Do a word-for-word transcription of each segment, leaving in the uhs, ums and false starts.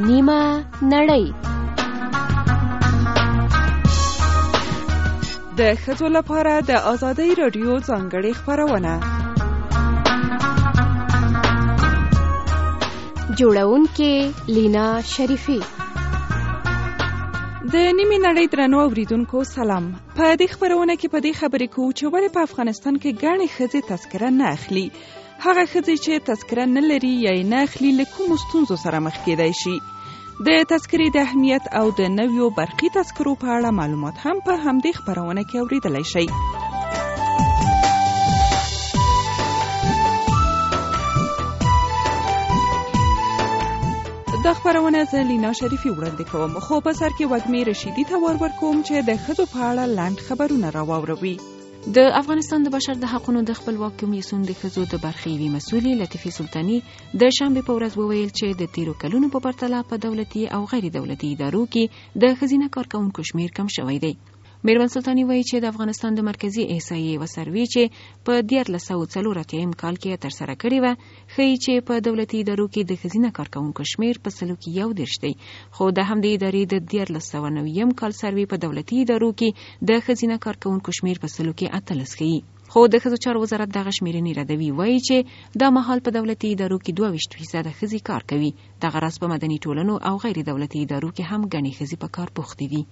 نیمه نړۍ. د ښځو لپاره د آزادۍ راډیو ځانګړې خپرونه. جوړونکې لینا شریفی. د نیمې نړۍ درنو اوریدونکو سلام. په دې خپرونه کې په دې خبرې کوو چې ولې په افغانستان کې ګڼې ښځې تذکره نه اخلي. هغه ښځې چې تذکره نه لري یا یې نه اخلي له کومو ستونزو سره مخ کېدای شي. د تذکرې د اهمیت او د نویو برقي تذکرو په اړه معلومات هم په همدې خپرونه کې اوریدلی شئ. دا خپرونه زه لینا شریفی وړاندې کوم، خو په سر کې وږمې رشیدي ته ور ورکوم چې د ښځو په اړه لنډ خبرونه راواوروي. د افغانستان د بشر د حقونو د خپلواک کمیسیون د ښځو د برخې یوې مسؤلې لطیفې سلطاني د شنبې په ورځ وویل چې د تیرو کلونو په پرتله په دولتي او غیر دولتي ادارو کې د ښځینه کارکوونکو شمیر کم شوی دی. میروان سلطاني وایي چې د افغانستان د مرکزی احصایې یوه سروې چې په دیارلس سوه څلور اتیایم کال کې ترسره کړې وه ښیي چې په دولتي ادارو کې د ښځینه کارکوونکو شمیر په سلو کې یو دېرش دی، خو د همدې ادارې د دیارلس سوه نویم کال سروې په دولتي ادارو کې د ښځینه کارکوونکو شمیر په سلو کې اتلس ښیي. خو د ښځو چارو وزارت دغه شمیرنې ردوي، وایي چې دا مهال په دولتي ادارو کې دوه ویشت فیصده ښځې کار کوي. دغه راز په مدني ټولنو او غیر دولتي ادارو کې هم ګڼې ښځې په کار بوختې دي.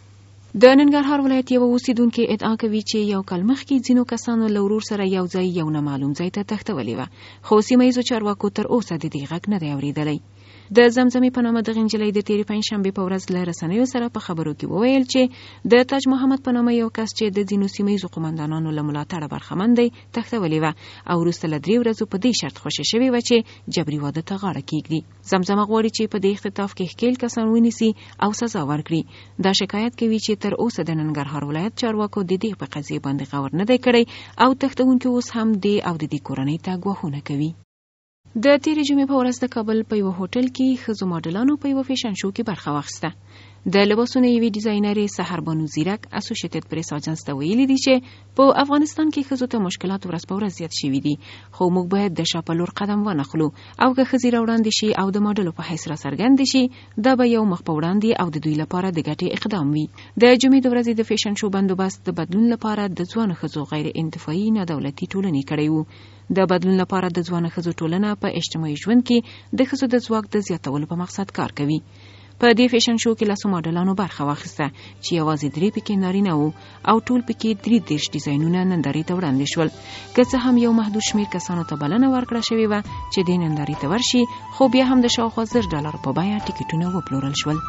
د ننګرهار ولایت یو اوسیدونکي ادعا کوي چې یو کال مخکې ځینو کسانو له ورور سره یو ځای یو نه معلوم ځای ته تښتولې وه، خو سیمه ییزو چارواکو تر اوسه د دې غږ نه دی اورېدلی. د زمزمې په نامه دغې نجلۍ د تېرې پنجشنبې په ورځ له رسنیو سره په خبرو کې وویل چې د تاج محمد په نامه یو کس چې د ځینو سیمه ییزو قومندانانو له ملاتړه برخمن دی تښتولې وه او وروسته له درې ورځو په دې شرط خوشې شوې وه چې جبري واده ته غاړه کېږدي. زمزمه غواړي چې په دې اختطاف کې ښکېل کسان ونیسي او سزا ورکړي. دا شکایت کوي چې تر اوسه د ننګرهار ولایت چارواکو د دې په قضیې باندې غور نه دی کړی او تښتونکي اوس هم دې او د دې کورنۍ ته ګواښونه کوي. د تیرې جمعې په ورځ د کابل په یوه هوټل کې ښځو ماډلانو په یوه فیشن شو کې برخه واخیسته. د لباسونو یوې ډیزاینرې سحر بانو زیرک اسوسییټډ پریس اجنس ته ویلي دي چې په افغانستان کې ښځو ته مشکلات ورځ په ورځ زیات شوي دي، خو موږ باید د شا په لور قدم ونخلو او که ښځې راوړاندې شي او د ماډلو په حیث راڅرګندې شي دا به یو مخ په وړاندې او د دوی لپاره د ګټې اقدام وي. د جمعې د ورځې د فیشن شو بندوبست د بدلون لپاره د ځوانو ښځو غیر انتفاعي نه دولتي ټولنې کړی وو. د بدلون لپاره د ځوانو ښځو ټولنه په اجتماعي ژوند کې د ښځو د ځواک د زیاتولو په مقصد کار کوي. په دې فیشن شو کې لسو ماډلانو برخه واخیسته چې یوازې درې پکې نارینه وو او ټول پکې درې دېرش ډیزاینونه نندارې ته وړاندې شول. که څه هم یو محدود شمیر کسانو ته بلنه ورکړه شوې وه چې دې نندارې ته ورشي، خو بیا هم د شاوخوا زر ډالرو په بیه ټکټونه وپلورل شول.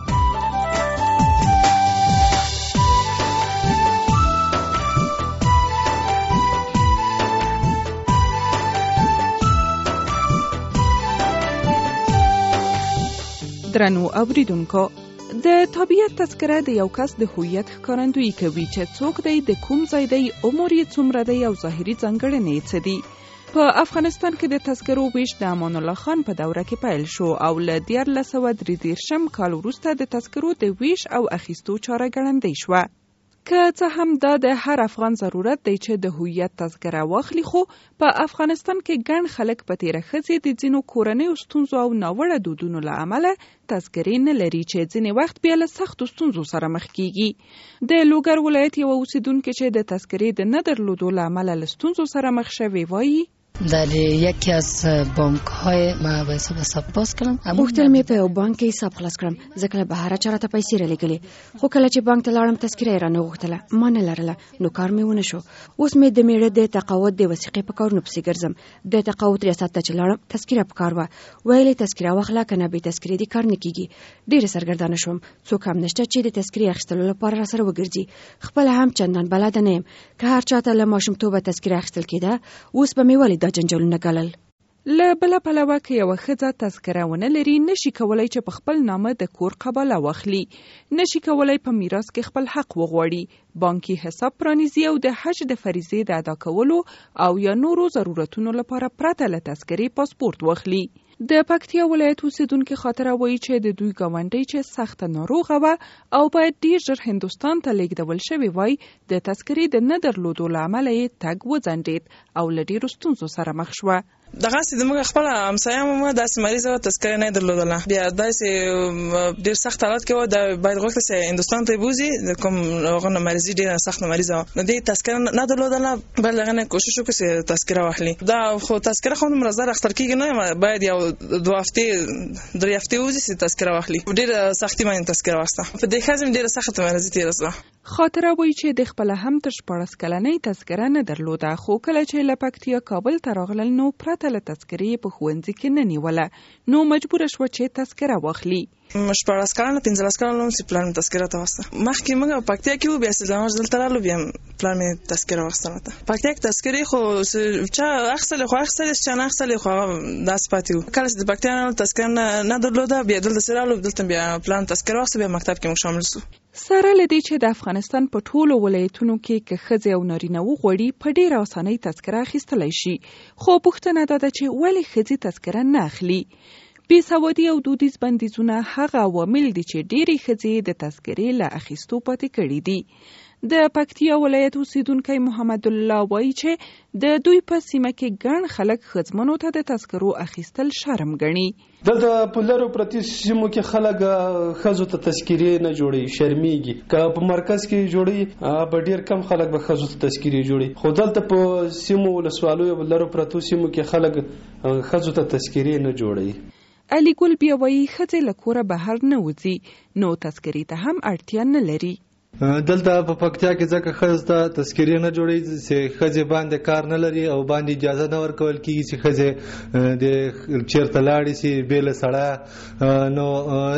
درنو اوریدونکو، د طبیعت تذکره د یو کس د هویت ښکارندویي کوي چې څوک دی، د کوم ځای دی، عمر یې څومره دی او ظاهري ځانګړنې یې څه دي. په افغانستان کې د تذکرو ویش د امان الله خان په دوره کې پیل شو او له دیارلس سوه درې دېرشم کال وروسته د تذکرو د ویش او اخیستو چاره ګړندۍ شوه. که څه هم دا د هر افغان ضرورت دی چې د هویت تذکره واخلي، خو په افغانستان کې ګڼ خلک په تیره ښځې د ځینو کورنیو ستونزو او ناوړه دودونو له امله تذکرې نه لري چې ځینې وخت بیا له سختو ستونزو سره مخ کیږي. د لوګر ولایت یوه اوسیدونکې چې د تذکرې د نه درلودو له امله له ستونزو سره مخ شوې وایي در یکی از بانک های ما به حساب حساب باز کړم. غوښتل مې په یو بانک کې حساب خلاص کړم ځکه له بهره چاته پیسې رالېږلې، خو کله چې بانک ته لاړم تذکره یې رانه غوښتله، ما نه لرله، نو کار مې ونه شو. اوس مې د میړه د تقاعد د وثیقې په کارونو پسې ګرځم. د تقاعد ریاست ته چې لاړم تذکره په کار وه، ویلې تذکره واخله که نه بې تذکرې دې کار نه کېږي. ډېره سرګردانه شوم، څوک هم نشته چې د تذکرې اخیستلو لپاره راسره وګرځي. خپله هم چندان بلده نه یم، که هر چاته له ماشومتوبه تذکره اخیستل کېده، اوس به مې ولې دا جنجالونه ګالل. له بله پلوه که یوه ښځه تذکره ونه لري، نشي کولی چې په خپل نامه د کور قباله واخلي، نشي کولی په میراث کې خپل حق وغواړي، بانکي حساب پرانیزي او د حج د فریضې د ادا کولو او یا نورو ضرورتونو لپاره پرته له تذکرې پاسپورت واخلي. د پکتیا ولایت اوسیدونکي خاطره وایي چې د دوی ګاونډۍ چې سخته ناروغه وه او باید ډیر ژر هندوستان ته لیږدول شوې وای، د تذکرې د نه درلودو له امله یې تګ وځنډېد او له ډیرو ستونزو سره مخ شوه. دغه سي د موږ خپل همسایه مو داسې مریض و تذکره نه درلودله بیا داسې ډیر سخت حالت کې و د باید وخت سه هندستان ته بوزي د کوم غو مریض ډیر سخت مریض و نو دې تذکره نه درلودله بل هغه کوشش وکړي چې تذکره واخلي دا خو تذکره خو مرزه اختر کېږي نه باید یو دوه هفته درې هفته وځي چې تذکره واخلي ډیر سختي باندې تذکره واسطه په دې خازم ډیر سخت مریض تیر وسه خاطره وایي چې د خپل هم تر شپاړس کلنۍ تذکره نه درلوده خو کله چې له پکتیا کابل ته راغلل نو پرته له تذکرې په ښوونځي کې نه نیوله نو مجبور شو چې تذکره واخلي شپاړس کلنه پنځلس کلنه چې پلان تذکره ته واسطه مخکې موږ پکتیا کې وو بیا سلامه دلته رالو بیا پلان مې تذکره واسطه ته پکتیا کې تذکرې خو چې اخسل خو اخسل چې نه اخسل خو داس پاتیو کله چې د پکتیا نه تذکره نه درلوده بیا دلته سره دلته بیا پلان تذکره واسطه بیا مکتب کې موږ شامل شو سره لدی چې د افغانستان په ټولو ولایتونو کې که ښځې او نارینه وغواړي په ډېره اسانۍ تذکره اخیستلی شي خو پوښتنه دا ده چې ولې ښځې تذکره نه اخلي بې سوادي او دودیز بندیزونه هغه عوامل دي چې ډېرې ښځې د تذکرې له اخیستو پاتې کړي دي د پکتیا ولایت اوسیدونکی محمد الله وایي چې د دوی په سیمه کې ګڼ خلک ښځمنو ته د تذکرو اخیستل شرم ګڼي دلته په لرو پرتې سیمو کې خلک ښځو ته تذکرې نه جوړوي شرمېږي که په مرکز کې جوړوي به ډېر کم خلک به ښځو ته تذکرې جوړوي خو دلته په سیمو ولسوالیو لرو پرتو سیمو کې خلک ښځو ته تذکرې نه جوړوي علي ګل بیا وایي ښځې له کوره بهر نه وځي نو تذکرې ته هم اړتیا نه لري دلته په پکتیا کې ځکه ښځو ته تذکرې نه جوړوي چې ښځې باندې کار نه لري او باندې اجازه نه ورکول کېږي چې ښځې د چېرته لاړې شي بې له سړه نو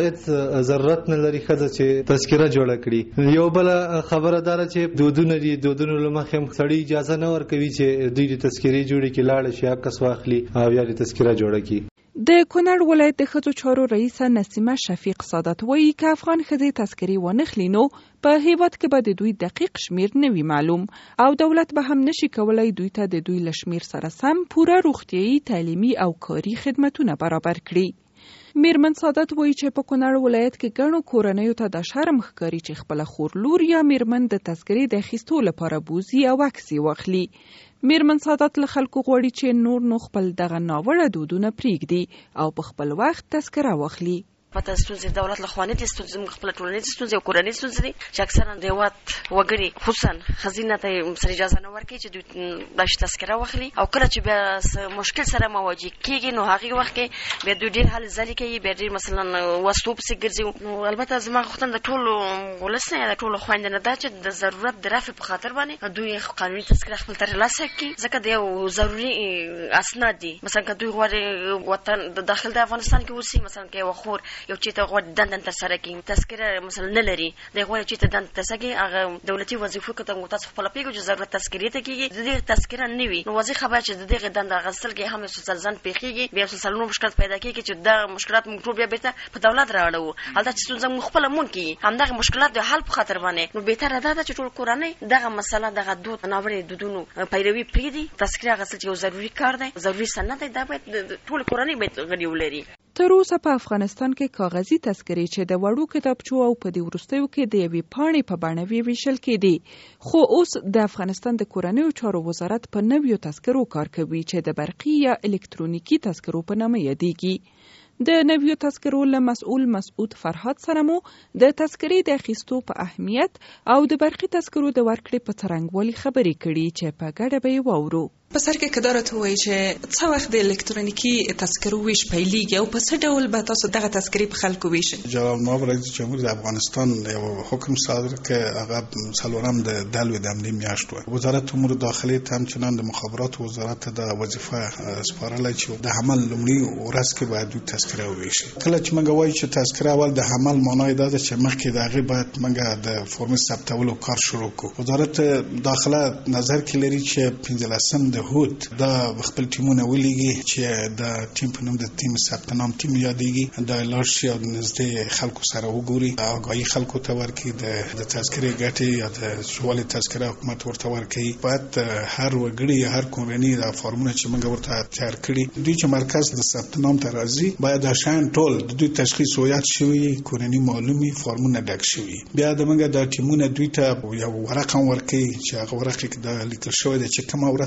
هېڅ ضرورت نه لري ښځه چې تذکره جوړه کړي یو بله خبره دا ده چې دودونه دي دودونو له مخې سړي اجازه نه ورکوي چې دوی د تذکرې جوړې کړي لاړه شي عکس واخلي او یا د تذکره جوړه کړي د کونړ ولایت د ښځو چارو رئیسه نسیمه شفیق سادات وایي که افغان ښځې تذکرې ونخلي نو په هیواد کې به د دوی دقیق شمیر نه وي معلوم او دولت به هم نشي کولی دوی ته د دوی له شمیر سره سم پوره روغتیایي تعلیمي او کاري خدمتونه برابر کړي میرمن سادات وایي چې په کونړ ولایت کې ګڼو کورنیو ته د شرم ښکاري چې خپله خور لور یا میرمن د تذکرې د اخیستو لپاره بوزي او عکس یې واخلي میرمن سادات له خلکو غواړي چې نور نو خپل دغه ناوړه دودونه پرېږدي او په خپل وخت تذکره واخلي پته ستونزې دولت له خوا نه دي ستونزې زموږ خپله ټولنیزې ستونزې او کورنۍ ستونزې دي چې اکثرا د هېواد وګړي خصوصا ښځینه ته یې سره اجازه نه ورکوي چې دوی دا شي تذکره واخلي او کله چې بیا مشکل سره مواجه کېږي نو هغې وخت کې بیا دوی ډېر هلې ځلې کوي بیا ډېر مثلا وسلو پسې ګرځي نو البته زما غوښتنه د ټولو ولس نه یا د ټولو خویندو نه دا چې د ضرورت د رفع په خاطر باندې دوی قانوني تذکره خپل ترلاسه کړي ځکه د یو ضروري اسناد دي مثلا که دوی غواړي وطن د داخل د افغانستان کې اوسي مثلا که یوه خور یو چیته غواړي دنده ترسره کړي تذکره مثلا نه لري دی غواړي چیته دنده ترسره کړي هغه دولتي وظیفو کې ته تاسو خپله پوهېږئ چې ضرورت تذکرې ته کېږي د دې تذکره نه وي نو واضح خبره چې د دغې دنده اخیستل کې هم یو څه ځان پېښېږي بیا یو څه نور مشکلات پیدا کېږي چې دا مشکلات موږ ټول بیا بېرته په دولت رااړوو هلته چې ستونزه موږ خپله مون کېږي همدغه مشکلات د حل په خاطر باندې نو بهتره دا ده چې ټول کورنۍ دغه مسله دغه دود ناوړه دودونو پیروي پرېږدي تذکره اخیستل چې یو ضروري کار دی ضروري سند دی دا باید ټول کورنۍ باید غړي ولري تر اوسه په افغانستان کې کاغذي تذکرې چې د وړو کتابچو او په دې وروستیو کې د یوې پاڼې په بڼه ویشل کېدې خو اوس د افغانستان د کورنیو چارو وزارت په نویو تذکرو کار کوي چې د برقي یا الکترونیکي تذکرو په نامه یادېږي د نویو تذکرو له مسؤل مسعود فرهاد سره مو د تذکرې د اخیستو په اهمیت او د برقي تذکرو د ورکړې په څرنګوالي خبرې کړي چې په ګډه به یې واورو په سر کې کدارت وایي چې څه وخت د الکترونیکي تذکرو ویش پیلېږي او په څه ډول به تاسو دغه تذکرې په خلکو ویشئ جناب نایب رئیس جمهور د افغانستان یو حکم صادر که هغه څلورم د دلو د همدې میاشت و وزارت امور داخلي ته همچنان د مخابرات وزارت د وظیفه سپارلی چې د حمل لومړي ورځ کې باید دوی تذکره وویشي کله چې موږ وایو چې تذکره اول د حمل معنی دا ده چې مخکې د هغې باید موږ د فرمې ثبتولو کار شروع کړو وزارت داخله نظر کې لري چې پنځلسم د هود دا خپل ټیمونه ولیږي چې د ټیم په نوم د ټیم ثبت نام ټیم یادېږي دا لاړ شي او نږدې خلکو سره وګوري آګاهي خلکو ته ورکړي د تذکرې ګټې یا د ولې تذکره حکومت ورته ورکوي باید هر وګړي یا هر کورنۍ دا فارمونه چې موږ ورته تیار کړي دوی چې مرکز د ثبت نام ته راځي باید دا شیان ټول د دوی تشخیص هویت شوي کورنۍ معلومي فارمونه ډک شوي بیا د موږ دا ټیمونه دوی ته یو ورق هم ورکوي چې هغه ورق کې دا لیکل شوی دی چې کومه ورځ په کوم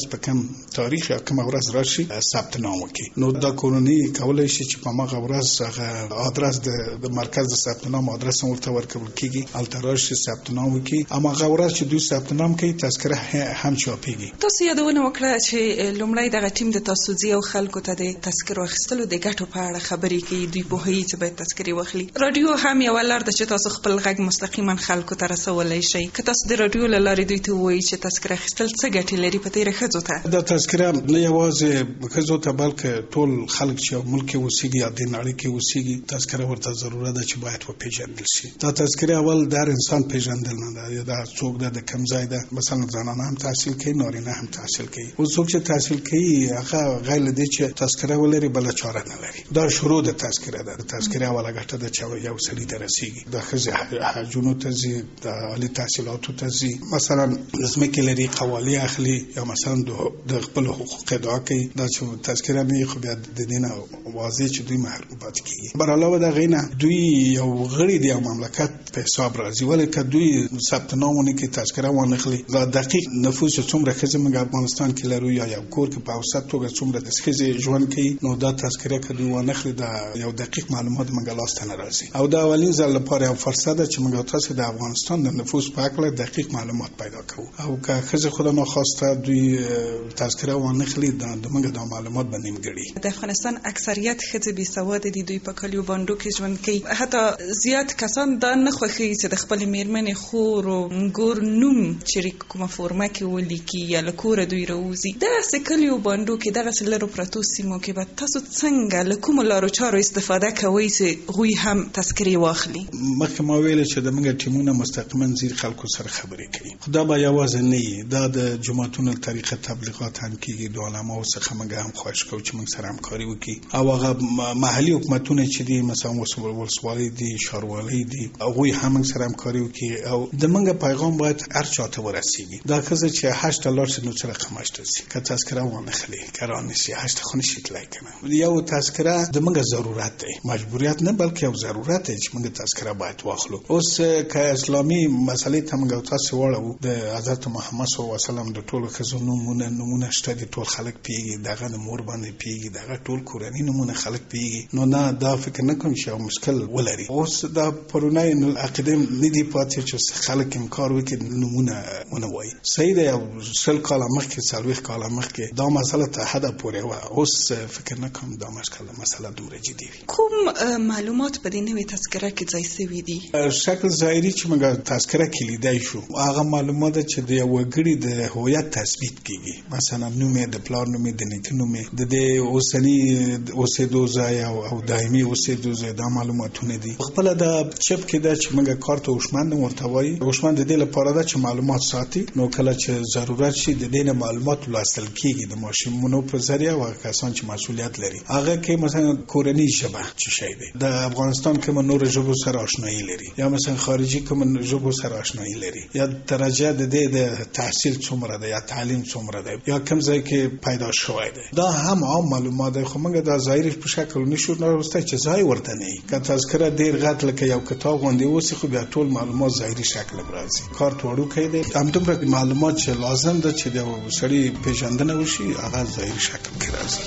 تاریخ یا کوم ورځ راشي ثبت نام وکړي. نو دا کورنۍ کولای شي چې په هغه ورځ هغه آدرس د مرکز د ثبت نام آدرس ورته ورکول کیږي، التراش ثبت نام وکړي. اما هغه ورځ چې دوی ثبت نام کوي تذکره هم چاپیږي. تاسو یادونه وکړه چې لومړی دغه ټیم د تاسوزي او خلکو ته د تذکرو اخیستلو د ګټو په اړه خبرې کوي، دوی په هي چې باید تذکرې واخلي. رادیو هم یو لار ده چې تاسو خپل غږ مستقیما خلکو ته رسولای شئ. که تاسو د رادیو له لارې دوی ته وایي چې تذکره اخیستل څه ګټې لري په تیره ښځو ته؟ دا تذکره نه یوازې ښځو ته بلکې ټول خلک چې ملک کې اوسېږي یا د نړۍ کې اوسېږي تذکره ورته ضرورت ده چې باید وپېژندل شي. دا تذکره اول د هر انسان پېژندل نه ده، دا څوک ده، د کوم ځای ده. مثلا زنانه هم تحصیل کوي، نارینه هم تحصیل کوي. او څوک چې تحصیل کوي هغه غیر له دې چې تذکره ولري بل چاره نه لري. دا شروع د تذکره ده. د تذکره اوله ګټه ده چې یو سړي ته رسیږي. د ښځې حجونو ته ځي، د عالي تحصیلاتو ته ځي، مثلا ځمکې لري، قوالی اخلي، یا مثلا د خپل حقوق ادعا کوي. دا چې تذکره نه خو بیا د دې نه واضح چې دوی محروم پاتې کیږي. بر علاوه د غینه دوی یو غړي دی او مملکت په حساب راځي، ولې که دوی ثبت نامونه کې تذکره وانخلي. دا دقیق نفوس څومره ښځې موږ افغانستان کې لرو یا یو کور کې په اوسط توګه څومره د ښځې ژوند کوي، نو دا تذکره که دوی وانخلي دا یو دقیق معلومات موږ لاسته نه راځي. او دا اولین ځل لپاره یو فرصت ده چې موږ تاسو د افغانستان د نفوس په اړه دقیق معلومات پیدا کوو. او که ښځې خود ناخواسته دوی تذکره وانخلي دا موږ د معلومات به نیمګړي. د افغانستان اکثریت ښځې بې سواده دي، دوی په کلیو باندو کې ژوند کوي. حتی زیات کسان دا نه خوښوي چې د خپلې میرمنې خور او ګور نوم چې کومه فورمه کې ولیکي یا له کوره دوی راوځي. دغسې کلیو باندو کې دغسې لرو پرتو سیمو کې به تاسو څنګه له کومو لارو چارو استفاده کوئ چې هغوی هم تذکرې واخلي؟ مخکې ما ویلې چې د موږ ټیمونه مستقیما زیر خلکو سره خبرې کوي. خو دا به یوازې نه وي، دا د جماعتونو طریقه تبلیغات هم کېږي. د علماو څخه موږ هم خواهش کوو چې موږ سره همکاري وکړي. او هغه محلي حکومتونه چې دي، مثلا ولسوالۍ دي، ښاروالۍ دي، هغوی هم موږ سره همکاري وکړي. او د موږ پیغام باید هر چا ته ورسیږي. دا ښځه چې هشت لاړ شي نو څه رقم هشت شي، که تذکره وانخلي که رانشي هشت خو نشي تللی کنه. یو تذکره د موږ ضرورت دی، مجبوریت نه بلکې یو ضرورت دی چې موږ تذکره باید واخلو. اوس که اسلامي مسلې ته موږ تاسو واړو، د حضرت محمد صلی الله علیه وسلم د ټولو ښځو نومونه نومونه شته دي، ټول خلک پیږي، دغه د مور باندې پیږي، دغه ټول کورنۍ نومونه خلک پیږي. نو نه دا فکر نه کوم چې یو مشکل ولري. اوس دا پرونای عقیده نه دی پاتې چې خلک انکار وکړي نومونه ونه وایي. صحیح دی، یو سل کاله مخکې څلوېښت کاله مخکې دا مسله ته حده پورې وه. اوس فکر نه کوم دا مشکل مسله دومره جدي وي. کوم معلومات په دې نوې تذکره کې ځای سوي دي؟ شکل ظاهري چې موږ تذکره کې لیدای شو هغه معلومات چې د یو وګړي د هویت تثبیت کیږي. مثلا نوم یې، د پلار نوم یې، د نیکه نوم یې، د دې اوسني اوسېدو ځای او دایمي اوسېدو ځای، دا معلوماتونه دي. خپله د چپ کې ده چې موږ کارت هوشمند ورته وایي. هوشمند د دې لپاره ده چې معلومات ساتي. نو کله چې ضرورت شي د دې نه معلومات لوستل کیږي د ماشینونو په ذریعه. او کسان چې مسؤلیت لري هغه کې مثلا کورنۍ ژبه څه شی دی، د افغانستان کوم نور ژبو سره آشنایی لري، یا مثلا خارجي کوم ژبو سره آشنایی لري، یا درجه د دې د تحصیل څومره ده، یا تعلیم څومره ده، یا کوم ځای کې پیدا شوی دی. دا هم عام معلومات دي. خو موږ د ظاهري په شکل نشو راوستای چې ځای ورته نه وي. که تذکره ډیر غټ لکه یو کتاب غوندې اوسي خو بیا ټول معلومات ظاهري شکل راځي. کارت وړوکی دی، همدومره معلومات چې لازم ده چې د سړي پیژندنه وشي هغه ظاهري شکل کې راځي.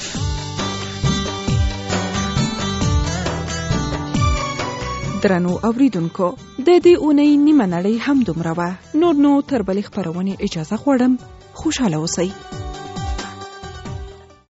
درنو اوریدونکو، د دې اونۍ نیمه نړۍ هم دومره وه. نور نو تر بلې خپرونې اجازه غواړم. خوشحاله اوسئ.